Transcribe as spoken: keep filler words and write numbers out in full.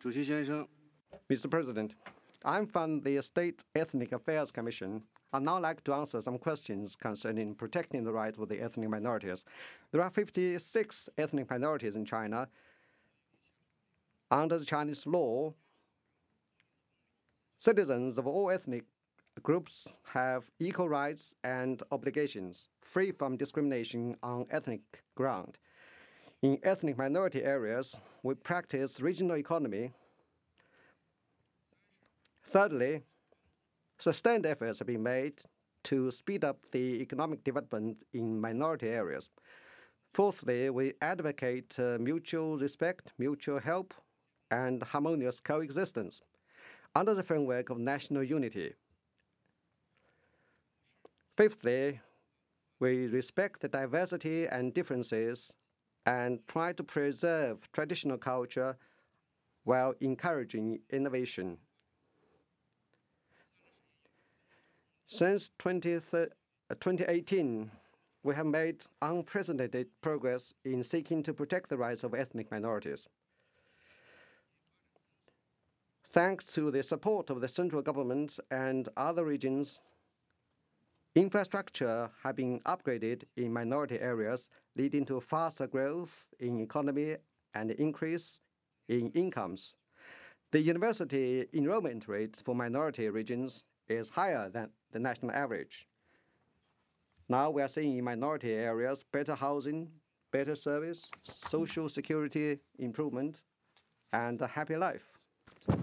Mister President, I'm from the State Ethnic Affairs Commission. I'd now like to answer some questions concerning protecting the rights of the ethnic minorities. There are fifty-six ethnic minorities in China. Under the Chinese law, citizens of all ethnic groups have equal rights and obligations, free from discrimination on ethnic ground. In ethnic minority areas, we practice regional economy. Thirdly, sustained efforts have been made to speed up the economic development in minority areas. Fourthly, we advocate uh, mutual respect, mutual help, and harmonious coexistence under the framework of national unity. Fifthly, we respect the diversity and differences and try to preserve traditional culture while encouraging innovation. Since twenty eighteen, we have made unprecedented progress in seeking to protect the rights of ethnic minorities. Thanks to the support of the central government and other regions, infrastructure has been upgraded in minority areas, leading to faster growth in economy and increase in incomes. The university enrollment rate for minority regions is higher than the national average. Now we are seeing in minority areas better housing, better service, social security improvement, and a happy life.